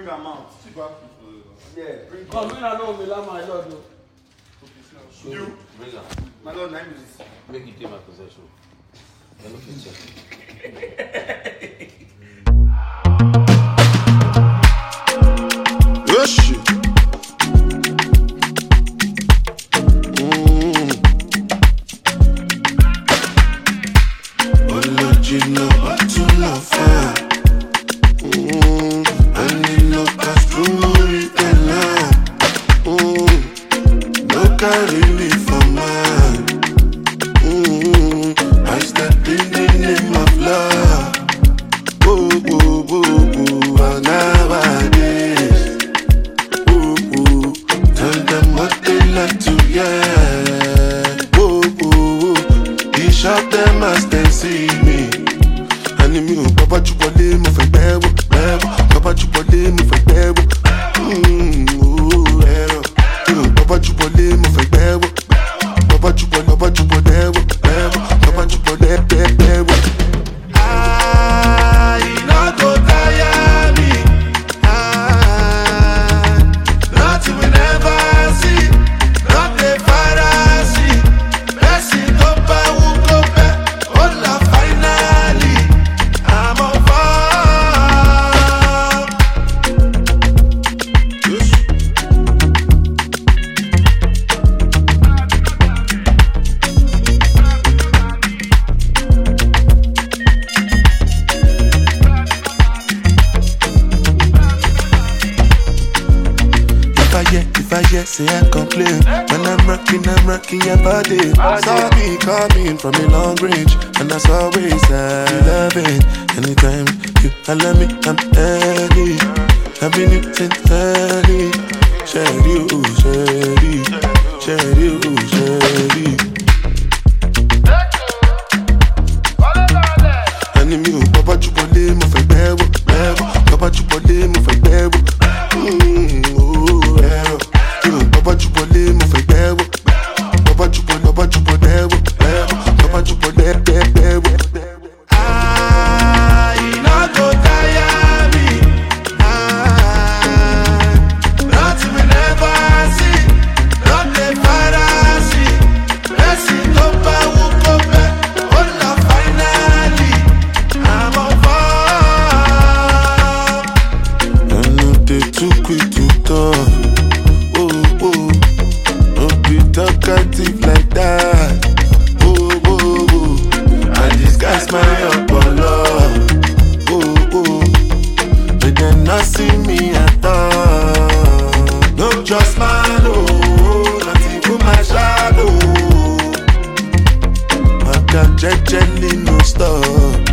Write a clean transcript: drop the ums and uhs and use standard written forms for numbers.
bring them out. Yeah, bring come bring am now, me like my lord. You. Bring am. My lord, 9 minutes. Make you take my possession. I no fit check. Yes. Original, but to love fun. I need no pass through written line. No carry me for mine. I step in the name of love. Ooh, ooh, ooh, ooh, nowadays. Ooh, ooh, tell them what they like to hear. Ooh, ooh, ooh, he shot them as they see me. Anime, Papa Chupole, mo fẹ́ gbẹ́wò, gbẹ́wò. Papa Chupole, mo fẹ́ gbẹ́wò. Papa Chupole, mo fẹ́ gbẹ́wò. Papa Chupole, gbẹ́wò. Papa Chupole, gbẹ́wò. You no go tire me. Nothing we never see. Not the fantasy. Blessing go by, who go back. Oh, la finally. I'm on fire. Yes. If I hear, say I complain. When I'm rocking your body. Saw me coming from a long range, and that's always loving. Anytime you allow me, I'm early. I've been you since early. Share you. Anime, Papa Chupole, mo fẹ́ gbẹ́wò, gbẹ́wò. Papa Chupole, mo fẹ́ gbẹ́wò. Papa Chupole, mo fẹ́ gbẹ́wò. Papa Chupole, gbẹ́wò. Papa Chupole, gbẹ́wò. You no go tire me. Nothing we never see. Not the fantasy. Blessing go by, who go back. Oh, la finally. I'm on fire. I know they too quick to talk. Don't be talkative like that. I disguise my Apollo. They did not see me at all. No just man, not even my shadow. I got jelly, no stop.